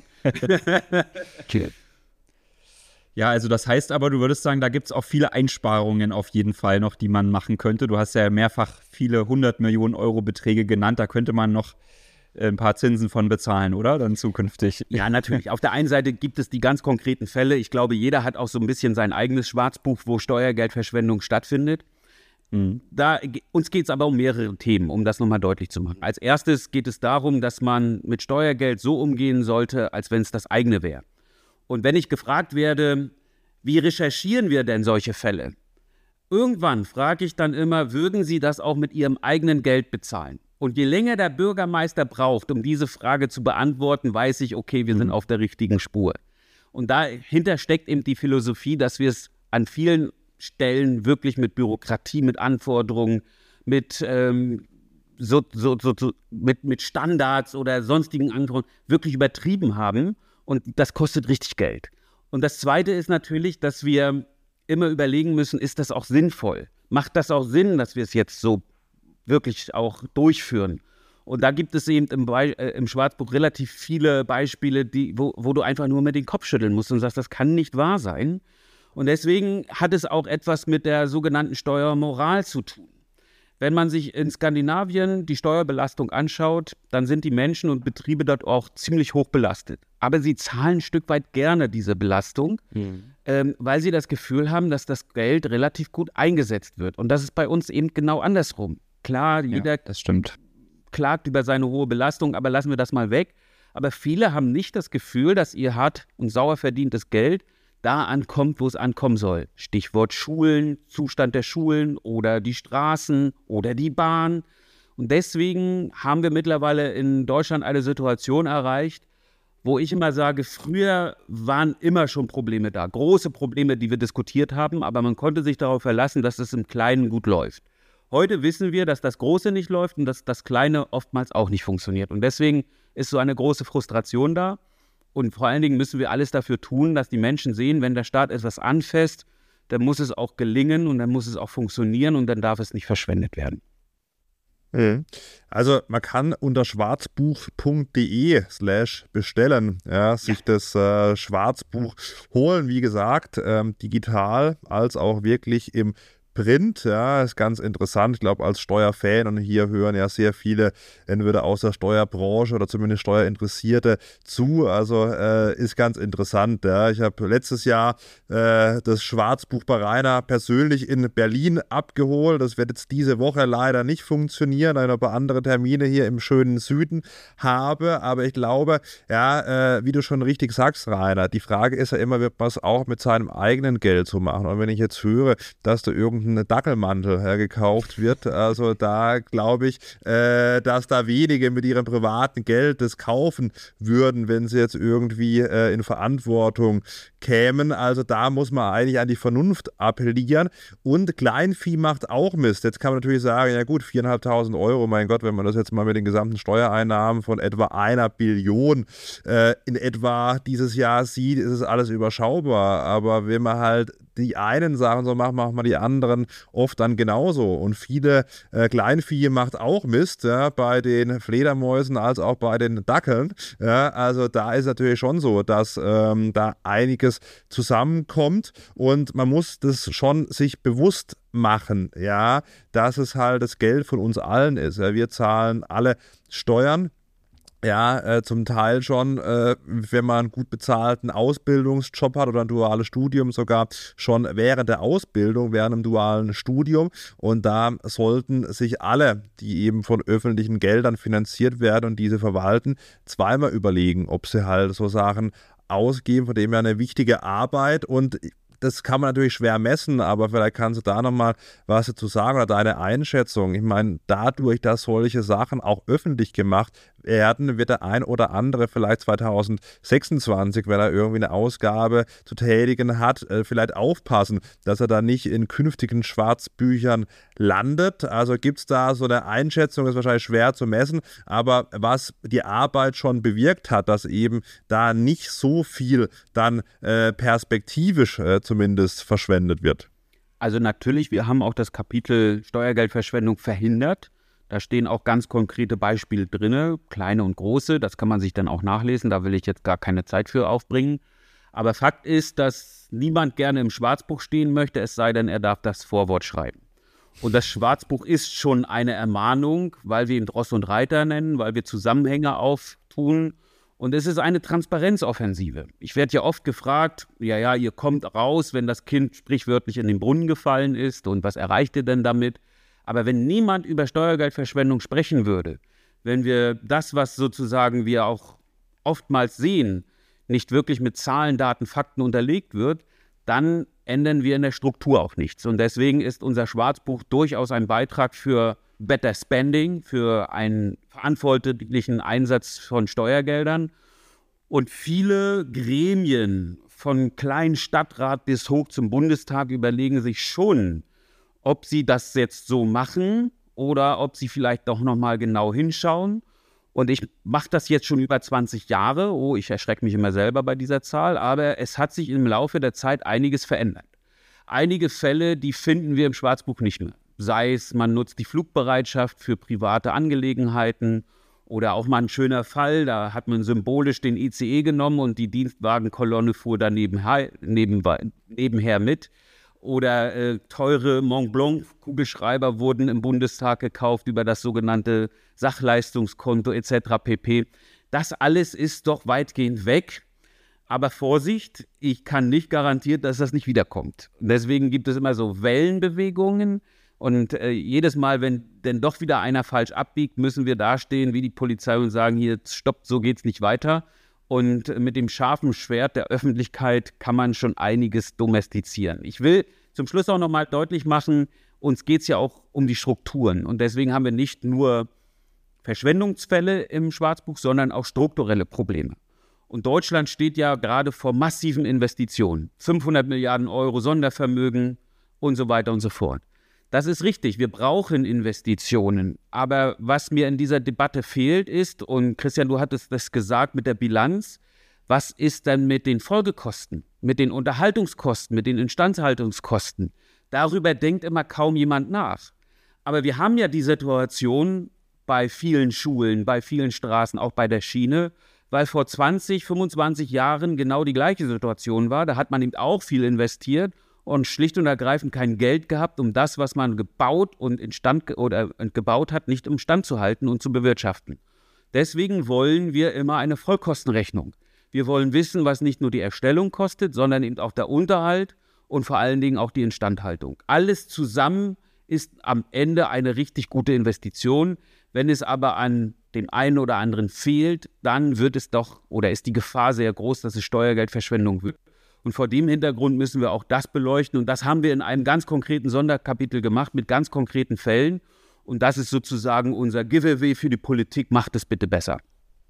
Okay. Ja, also das heißt aber, du würdest sagen, da gibt es auch viele Einsparungen auf jeden Fall noch, die man machen könnte. Du hast ja mehrfach viele hundert Millionen Euro Beträge genannt, da könnte man noch ein paar Zinsen von bezahlen, oder? Dann zukünftig. Ja, natürlich. Auf der einen Seite gibt es die ganz konkreten Fälle. Ich glaube, jeder hat auch so ein bisschen sein eigenes Schwarzbuch, wo Steuergeldverschwendung stattfindet. Mhm. Da, uns geht es aber um mehrere Themen, um das nochmal deutlich zu machen. Als erstes geht es darum, dass man mit Steuergeld so umgehen sollte, als wenn es das eigene wäre. Und wenn ich gefragt werde, Wie recherchieren wir denn solche Fälle? Irgendwann frage ich dann immer, würden Sie das auch mit Ihrem eigenen Geld bezahlen? Und je länger der Bürgermeister braucht, um diese Frage zu beantworten, weiß ich, okay, wir sind auf der richtigen Spur. Und dahinter steckt eben die Philosophie, dass wir es an vielen Stellen wirklich mit Bürokratie, mit Anforderungen, mit, ähm, so, so, so, so, mit, mit Standards oder sonstigen Anforderungen wirklich übertrieben haben. Und das kostet richtig Geld. Und das Zweite ist natürlich, dass wir immer überlegen müssen, ist das auch sinnvoll? Macht das auch Sinn, dass wir es jetzt so wirklich auch durchführen? Und da gibt es eben im, Be- äh, im Schwarzbuch relativ viele Beispiele, die, wo, wo du einfach nur mit den Kopf schütteln musst und sagst, das kann nicht wahr sein. Und deswegen hat es auch etwas mit der sogenannten Steuermoral zu tun. Wenn man sich in Skandinavien die Steuerbelastung anschaut, dann sind die Menschen und Betriebe dort auch ziemlich hoch belastet. Aber sie zahlen ein Stück weit gerne diese Belastung, mhm. ähm, weil sie das Gefühl haben, dass das Geld relativ gut eingesetzt wird. Und das ist bei uns eben genau andersrum. Klar, jeder ja, das stimmt. klagt über seine hohe Belastung, aber lassen wir das mal weg. Aber viele haben nicht das Gefühl, dass ihr hart und sauer verdientes Geld da ankommt, wo es ankommen soll. Stichwort Schulen, Zustand der Schulen oder die Straßen oder die Bahn. Und deswegen haben wir mittlerweile in Deutschland eine Situation erreicht, wo ich immer sage, früher waren immer schon Probleme da. Große Probleme, die wir diskutiert haben, aber man konnte sich darauf verlassen, dass es im Kleinen gut läuft. Heute wissen wir, dass das Große nicht läuft und dass das Kleine oftmals auch nicht funktioniert. Und deswegen ist so eine große Frustration da. Und vor allen Dingen müssen wir alles dafür tun, dass die Menschen sehen, wenn der Staat etwas anfasst, dann muss es auch gelingen und dann muss es auch funktionieren und dann darf es nicht verschwendet werden. Also man kann unter schwarzbuch.de slash bestellen, ja, sich das äh, Schwarzbuch holen, wie gesagt, ähm, digital als auch wirklich im Print, ja, ist ganz interessant, ich glaube als Steuerfan, und hier hören ja sehr viele entweder aus der Steuerbranche oder zumindest Steuerinteressierte zu, also äh, ist ganz interessant, ja. Ich habe letztes Jahr äh, das Schwarzbuch bei Rainer persönlich in Berlin abgeholt, das wird jetzt diese Woche leider nicht funktionieren, weil ich noch ein paar andere Termine hier im schönen Süden habe, aber ich glaube, ja, äh, wie du schon richtig sagst, Rainer, die Frage ist ja immer, wird man es auch mit seinem eigenen Geld so machen, und wenn ich jetzt höre, dass du irgendein Dackelmantel ja, gekauft wird. Also da glaube ich, äh, dass da wenige mit ihrem privaten Geld das kaufen würden, wenn sie jetzt irgendwie äh, in Verantwortung kämen. Also da muss man eigentlich an die Vernunft appellieren. Und Kleinvieh macht auch Mist. Jetzt kann man natürlich sagen, ja gut, viertausendfünfhundert Euro, mein Gott, wenn man das jetzt mal mit den gesamten Steuereinnahmen von etwa einer Billion äh, in etwa dieses Jahr sieht, ist es alles überschaubar. Aber wenn man halt die einen Sachen so macht, macht man die anderen oft dann genauso. Und viele äh, Kleinvieh macht auch Mist, ja, bei den Fledermäusen als auch bei den Dackeln. Ja, also da ist natürlich schon so, dass ähm, da einiges zusammenkommt und man muss das schon sich bewusst machen, ja, dass es halt das Geld von uns allen ist. Ja. Wir zahlen alle Steuern. Ja, äh, zum Teil schon, äh, wenn man einen gut bezahlten Ausbildungsjob hat oder ein duales Studium, sogar schon während der Ausbildung, während einem dualen Studium. Und da sollten sich alle, die eben von öffentlichen Geldern finanziert werden und diese verwalten, zweimal überlegen, ob sie halt so Sachen ausgeben, von dem ja eine wichtige Arbeit, und das kann man natürlich schwer messen, aber vielleicht kannst du da nochmal was dazu sagen oder deine Einschätzung. Ich meine, dadurch, dass solche Sachen auch öffentlich gemacht werden, wird der ein oder andere vielleicht zwanzig sechsundzwanzig, wenn er irgendwie eine Ausgabe zu tätigen hat, vielleicht aufpassen, dass er da nicht in künftigen Schwarzbüchern landet. Also gibt es da so eine Einschätzung, das ist wahrscheinlich schwer zu messen, aber was die Arbeit schon bewirkt hat, dass eben da nicht so viel dann äh, perspektivisch äh, zumindest verschwendet wird. Also natürlich, wir haben auch das Kapitel Steuergeldverschwendung verhindert. Da stehen auch ganz konkrete Beispiele drin, kleine und große. Das kann man sich dann auch nachlesen, da will ich jetzt gar keine Zeit für aufbringen. Aber Fakt ist, dass niemand gerne im Schwarzbuch stehen möchte, es sei denn, er darf das Vorwort schreiben. Und das Schwarzbuch ist schon eine Ermahnung, weil wir ihn Ross und Reiter nennen, weil wir Zusammenhänge auftun. Und es ist eine Transparenzoffensive. Ich werde ja oft gefragt, ja, ja, ihr kommt raus, wenn das Kind sprichwörtlich in den Brunnen gefallen ist, und was erreicht ihr denn damit? Aber wenn niemand über Steuergeldverschwendung sprechen würde, wenn wir das, was sozusagen wir auch oftmals sehen, nicht wirklich mit Zahlen, Daten, Fakten unterlegt wird, dann ändern wir in der Struktur auch nichts. Und deswegen ist unser Schwarzbuch durchaus ein Beitrag für Better Spending, für einen verantwortlichen Einsatz von Steuergeldern. Und viele Gremien, von kleinen Stadtrat bis hoch zum Bundestag, überlegen sich schon, ob sie das jetzt so machen oder ob sie vielleicht doch nochmal genau hinschauen. Und ich mache das jetzt schon über zwanzig Jahre. Oh, ich erschrecke mich immer selber bei dieser Zahl. Aber es hat sich im Laufe der Zeit einiges verändert. Einige Fälle, die finden wir im Schwarzbuch nicht mehr. Sei es, man nutzt die Flugbereitschaft für private Angelegenheiten oder auch mal ein schöner Fall, da hat man symbolisch den I C E genommen und die Dienstwagenkolonne fuhr dann nebenher, neben, nebenher mit. Oder äh, teure Mont Blanc-Kugelschreiber wurden im Bundestag gekauft über das sogenannte Sachleistungskonto et cetera pp. Das alles ist doch weitgehend weg. Aber Vorsicht, ich kann nicht garantieren, dass das nicht wiederkommt. Und deswegen gibt es immer so Wellenbewegungen. Und äh, jedes Mal, wenn denn doch wieder einer falsch abbiegt, müssen wir dastehen wie die Polizei und sagen, hier, stopp, so geht's nicht weiter. Und mit dem scharfen Schwert der Öffentlichkeit kann man schon einiges domestizieren. Ich will zum Schluss auch nochmal deutlich machen, uns geht es ja auch um die Strukturen. Und deswegen haben wir nicht nur Verschwendungsfälle im Schwarzbuch, sondern auch strukturelle Probleme. Und Deutschland steht ja gerade vor massiven Investitionen. fünfhundert Milliarden Euro Sondervermögen und so weiter und so fort. Das ist richtig, wir brauchen Investitionen. Aber was mir in dieser Debatte fehlt ist, und Christian, du hattest das gesagt mit der Bilanz, was ist denn mit den Folgekosten, mit den Unterhaltungskosten, mit den Instandhaltungskosten? Darüber denkt immer kaum jemand nach. Aber wir haben ja die Situation bei vielen Schulen, bei vielen Straßen, auch bei der Schiene, weil vor zwanzig, fünfundzwanzig Jahren genau die gleiche Situation war. Da hat man eben auch viel investiert und schlicht und ergreifend kein Geld gehabt, um das, was man gebaut und instand oder gebaut hat, nicht im Stand zu halten und zu bewirtschaften. Deswegen wollen wir immer eine Vollkostenrechnung. Wir wollen wissen, was nicht nur die Erstellung kostet, sondern eben auch der Unterhalt und vor allen Dingen auch die Instandhaltung. Alles zusammen ist am Ende eine richtig gute Investition. Wenn es aber an den einen oder anderen fehlt, dann wird es doch oder ist die Gefahr sehr groß, dass es Steuergeldverschwendung wird. Und vor dem Hintergrund müssen wir auch das beleuchten. Und das haben wir in einem ganz konkreten Sonderkapitel gemacht mit ganz konkreten Fällen. Und das ist sozusagen unser Giveaway für die Politik. Macht es bitte besser.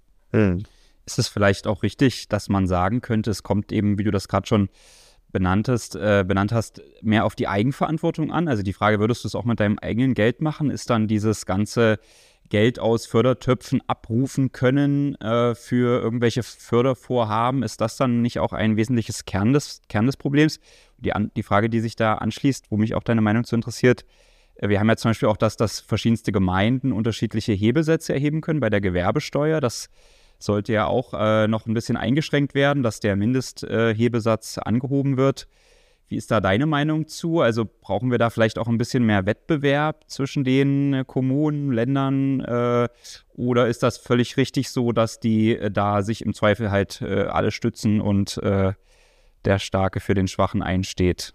Hm. Ist es vielleicht auch richtig, dass man sagen könnte, es kommt eben, wie du das gerade schon benannt hast, äh, benannt hast, mehr auf die Eigenverantwortung an? Also die Frage, würdest du es auch mit deinem eigenen Geld machen? Ist dann dieses ganze Geld aus Fördertöpfen abrufen können äh, für irgendwelche Fördervorhaben, ist das dann nicht auch ein wesentliches Kern des, Kern des Problems? Die, an, die Frage, die sich da anschließt, wo mich auch deine Meinung zu interessiert, äh, wir haben ja zum Beispiel auch das, dass verschiedenste Gemeinden unterschiedliche Hebelsätze erheben können bei der Gewerbesteuer. Das sollte ja auch äh, noch ein bisschen eingeschränkt werden, dass der Mindesthebesatz äh, angehoben wird. Wie ist da deine Meinung zu? Also brauchen wir da vielleicht auch ein bisschen mehr Wettbewerb zwischen den äh, Kommunen, Ländern äh, oder ist das völlig richtig so, dass die äh, da sich im Zweifel halt äh, alle stützen und äh, der Starke für den Schwachen einsteht?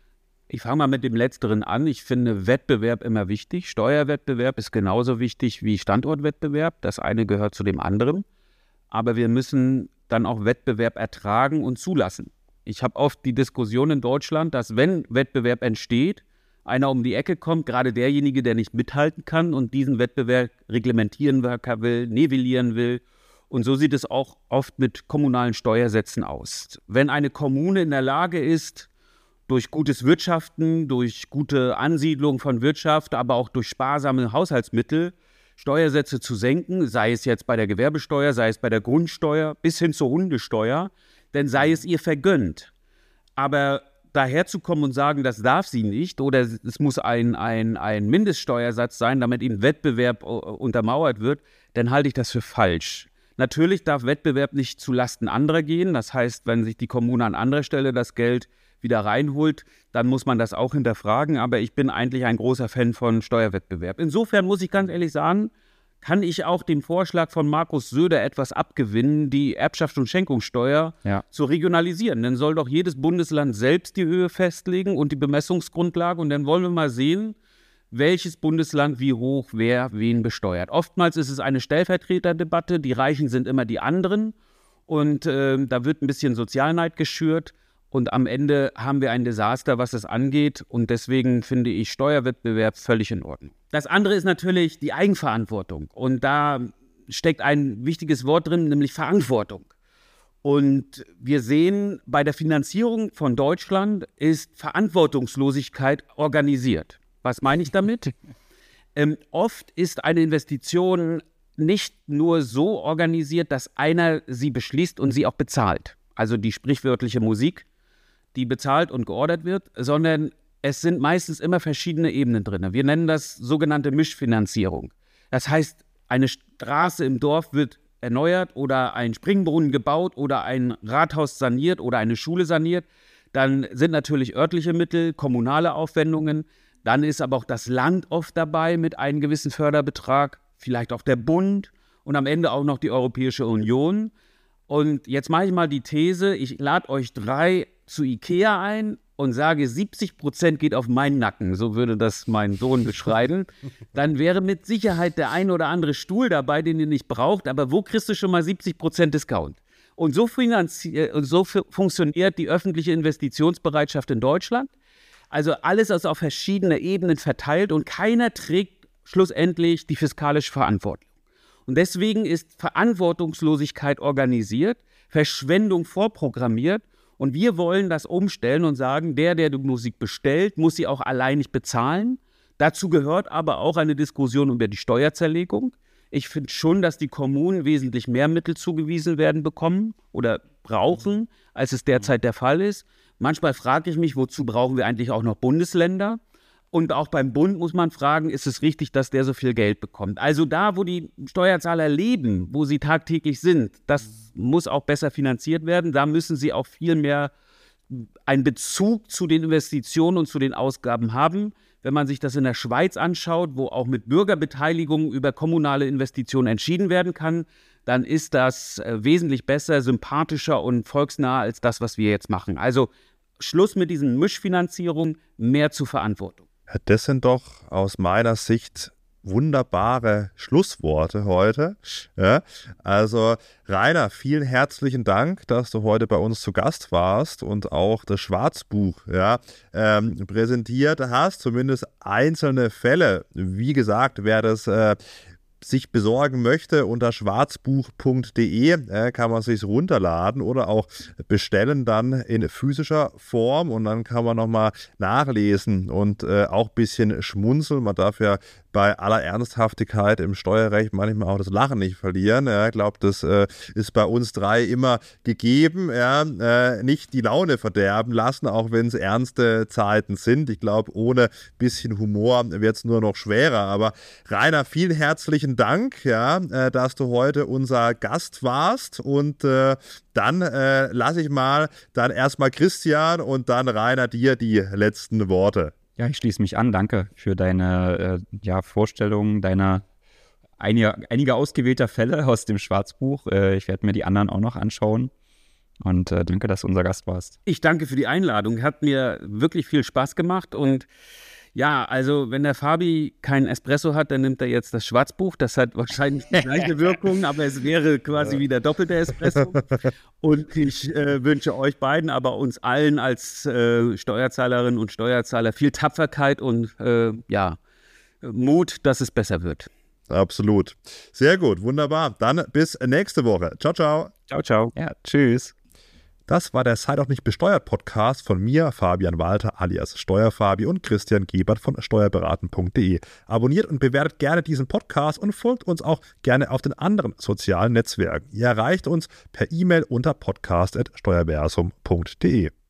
Ich fange mal mit dem Letzteren an. Ich finde Wettbewerb immer wichtig. Steuerwettbewerb ist genauso wichtig wie Standortwettbewerb. Das eine gehört zu dem anderen. Aber wir müssen dann auch Wettbewerb ertragen und zulassen. Ich habe oft die Diskussion in Deutschland, dass wenn Wettbewerb entsteht, einer um die Ecke kommt, gerade derjenige, der nicht mithalten kann und diesen Wettbewerb reglementieren will, nivellieren will. Und so sieht es auch oft mit kommunalen Steuersätzen aus. Wenn eine Kommune in der Lage ist, durch gutes Wirtschaften, durch gute Ansiedlung von Wirtschaft, aber auch durch sparsame Haushaltsmittel Steuersätze zu senken, sei es jetzt bei der Gewerbesteuer, sei es bei der Grundsteuer, bis hin zur Hundesteuer, dann sei es ihr vergönnt. Aber daherzukommen und sagen, das darf sie nicht oder es muss ein, ein, ein Mindeststeuersatz sein, damit eben Wettbewerb untermauert wird, dann halte ich das für falsch. Natürlich darf Wettbewerb nicht zulasten anderer gehen. Das heißt, wenn sich die Kommune an anderer Stelle das Geld wieder reinholt, dann muss man das auch hinterfragen. Aber ich bin eigentlich ein großer Fan von Steuerwettbewerb. Insofern muss ich ganz ehrlich sagen, kann ich auch dem Vorschlag von Markus Söder etwas abgewinnen, die Erbschafts- und Schenkungssteuer ja. zu regionalisieren. Dann soll doch jedes Bundesland selbst die Höhe festlegen und die Bemessungsgrundlage. Und dann wollen wir mal sehen, welches Bundesland wie hoch wer wen besteuert. Oftmals ist es eine Stellvertreterdebatte. Die Reichen sind immer die anderen. Und äh, da wird ein bisschen Sozialneid geschürt. Und am Ende haben wir ein Desaster, was das angeht. Und deswegen finde ich Steuerwettbewerb völlig in Ordnung. Das andere ist natürlich die Eigenverantwortung. Und da steckt ein wichtiges Wort drin, nämlich Verantwortung. Und wir sehen, bei der Finanzierung von Deutschland ist Verantwortungslosigkeit organisiert. Was meine ich damit? ähm, oft ist eine Investition nicht nur so organisiert, dass einer sie beschließt und sie auch bezahlt. Also die sprichwörtliche Musik, die bezahlt und geordert wird, sondern es sind meistens immer verschiedene Ebenen drin. Wir nennen das sogenannte Mischfinanzierung. Das heißt, eine Straße im Dorf wird erneuert oder ein Springbrunnen gebaut oder ein Rathaus saniert oder eine Schule saniert. Dann sind natürlich örtliche Mittel, kommunale Aufwendungen. Dann ist aber auch das Land oft dabei mit einem gewissen Förderbetrag, vielleicht auch der Bund und am Ende auch noch die Europäische Union. Und jetzt mache ich mal die These, ich lade euch drei zu Ikea ein und sage, siebzig Prozent geht auf meinen Nacken, so würde das mein Sohn beschreiben, dann wäre mit Sicherheit der ein oder andere Stuhl dabei, den ihr nicht braucht, aber wo kriegst du schon mal siebzig Prozent Discount? Und so, finanzi- so f- funktioniert die öffentliche Investitionsbereitschaft in Deutschland. Also alles ist auf verschiedene Ebenen verteilt und keiner trägt schlussendlich die fiskalische Verantwortung. Und deswegen ist Verantwortungslosigkeit organisiert, Verschwendung vorprogrammiert. Und wir wollen das umstellen und sagen, der, der die Musik bestellt, muss sie auch alleinig bezahlen. Dazu gehört aber auch eine Diskussion über die Steuerzerlegung. Ich finde schon, dass die Kommunen wesentlich mehr Mittel zugewiesen werden bekommen oder brauchen, als es derzeit der Fall ist. Manchmal frage ich mich, wozu brauchen wir eigentlich auch noch Bundesländer? Und auch beim Bund muss man fragen, ist es richtig, dass der so viel Geld bekommt? Also da, wo die Steuerzahler leben, wo sie tagtäglich sind, das muss auch besser finanziert werden. Da müssen sie auch viel mehr einen Bezug zu den Investitionen und zu den Ausgaben haben. Wenn man sich das in der Schweiz anschaut, wo auch mit Bürgerbeteiligung über kommunale Investitionen entschieden werden kann, dann ist das äh, wesentlich besser, sympathischer und volksnah als das, was wir jetzt machen. Also Schluss mit diesen Mischfinanzierungen, mehr zur Verantwortung. Das sind doch aus meiner Sicht wunderbare Schlussworte heute. Ja, also Rainer, vielen herzlichen Dank, dass du heute bei uns zu Gast warst und auch das Schwarzbuch ja, ähm, präsentiert hast, zumindest einzelne Fälle. Wie gesagt, wer das äh, sich besorgen möchte, unter schwarzbuch punkt de äh, kann man sich runterladen oder auch bestellen dann in physischer Form und dann kann man nochmal nachlesen und äh, auch ein bisschen schmunzeln. Man darf ja bei aller Ernsthaftigkeit im Steuerrecht manchmal auch das Lachen nicht verlieren. Ja, ich glaube, das äh, ist bei uns drei immer gegeben. Ja, äh, nicht die Laune verderben lassen, auch wenn es ernste Zeiten sind. Ich glaube, ohne bisschen Humor wird es nur noch schwerer. Aber Rainer, vielen herzlichen Dank, ja, äh, dass du heute unser Gast warst. Und äh, dann äh, lasse ich mal dann erstmal Christian und dann Rainer dir die letzten Worte. Ja, ich schließe mich an. Danke für deine äh, ja, Vorstellung deiner einige, einige ausgewählter Fälle aus dem Schwarzbuch. Äh, ich werde mir die anderen auch noch anschauen. Und äh, danke, dass du unser Gast warst. Ich danke für die Einladung. Hat mir wirklich viel Spaß gemacht. Und ja, also wenn der Fabi keinen Espresso hat, dann nimmt er jetzt das Schwarzbuch. Das hat wahrscheinlich die gleiche Wirkung, aber es wäre quasi wie der doppelte Espresso. Und ich äh, wünsche euch beiden, aber uns allen als äh, Steuerzahlerinnen und Steuerzahler viel Tapferkeit und äh, ja, Mut, dass es besser wird. Absolut. Sehr gut, wunderbar. Dann bis nächste Woche. Ciao, ciao. Ciao, ciao. Ja, tschüss. Das war der Sei doch nicht besteuert Podcast von mir, Fabian Walter alias Steuerfabi und Christian Gebert von steuerberaten punkt de. Abonniert und bewertet gerne diesen Podcast und folgt uns auch gerne auf den anderen sozialen Netzwerken. Ihr erreicht uns per E-Mail unter podcast at steuerversum punkt de.